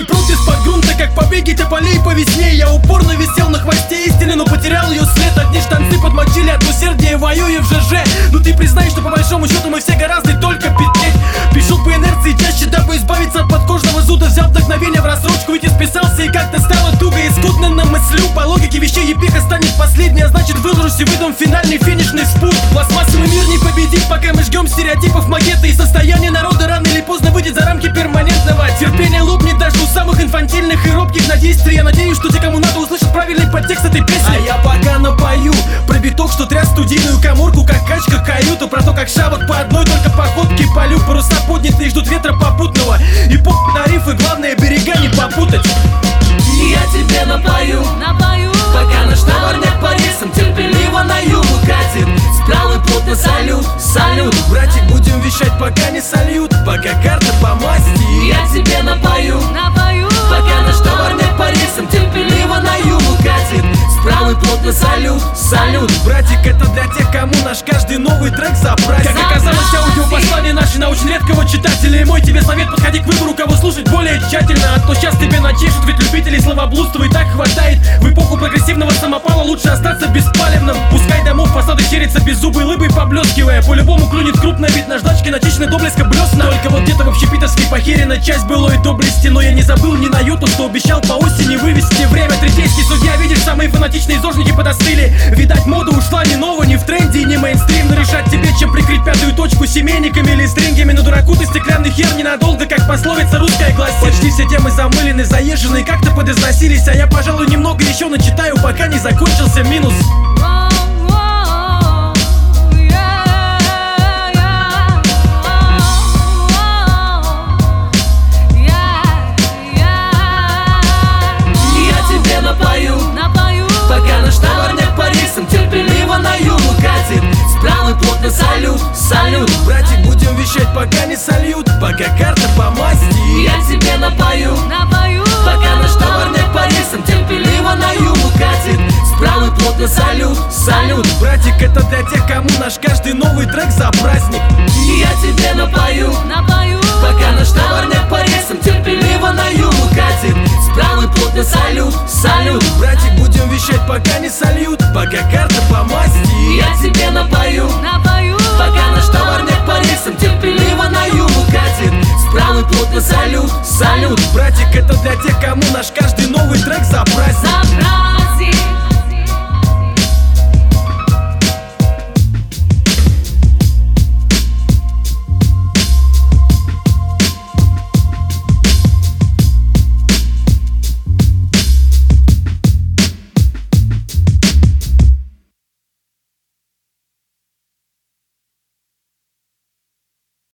пруд из-под грунта, как побеги тополей по весне. Я упорно висел на хвосте истины, но потерял ее след. Одни штанцы подмочили от усердия, воюя в ЖЖ. Но ты признай, что по большому счету мы все гораздо только петь. Пишу по инерции чаще, дабы избавиться от подкожного зуда. Взял вдохновение в рассрочку, ведь исписался и как-то стало туго и скудно на мыслю. По логике вещей епиха станет последней, а значит выложусь и выдам финальный финишный спуск. Пластмассовый мир не победит, пока мы жгем стереотипов макеты. И состояние народа рано или поздно выйдет за рамки перманентного. Терпение лопнет даже у самых инфантильных и робких на действие. Я надеюсь, что те, кому надо, услышат правильный подтекст этой песни. А я пока напою про биток, что тряс студийную каморку, как качка каюту. Про то, как шавок по одной только походке полю. Паруса поднятые ждут ветра попутного. И на рифы, главное берега не попутать. И я тебе напою, пока наш товарняк по рейсам терпеливо на югу катит. Справа плотно салют, салют. Братик, будем вещать, пока не сольют, пока карта по масти. И я тебе напою, пока наш товарняк по рейсам терпеливо на югу катит. Справа плотно салют, салют. Братик, это для тех, кому наш каждый новый трек за праздник. Как оказалось, аудиопослание наши на очень редкого читателя. И мой тебе совет: подходи к выбору, кого слушать более тщательно. А то сейчас тебе начешут, ведь любителей словоблудства и так хватает. В эпоху прогрессивного самопала лучше остаться беспалевным. Пускай домов фасады щерится беззубой лыбой поблескивая. По-любому клюнет крупно, ведь наждачки начищены до блеска блесна. Только вот где-то в общепитовске похерена часть былой доблести. Но я не забыл ни на йоту, что обещал по осени вывести время. Третейский судья, видишь, самые фанатичные зожники подостыли. Видать, мода ушла не ново, не в тренде и не мейнстрим. Но решать тебе, чем прикрыть пятую точку семейниками или стрингами. На дураку ты стеклянный хер ненадолго, как пословица русская гласит. Почти все темы замылены, заезжены, как-то подизносились. А я, пожалуй, немного еще начитаю, пока не закончился минус. Пока наш товарняк по рейсам терпеливо на югу катит. Справа плотно салют, салют. Братик, будем вещать, пока не сольют, пока карта по масти. И я тебе напою, пока наш товарняк по рейсам терпеливо на югу катит. Справа плотно салют, салют. Братик, это для тех, кому наш каждый новый трек за праздник. И я тебе напою, пока наш товарняк по рейсам терпеливо на югу катит. Справа плотно салют, салют. Братик, будем вещать, пока не сольют, пока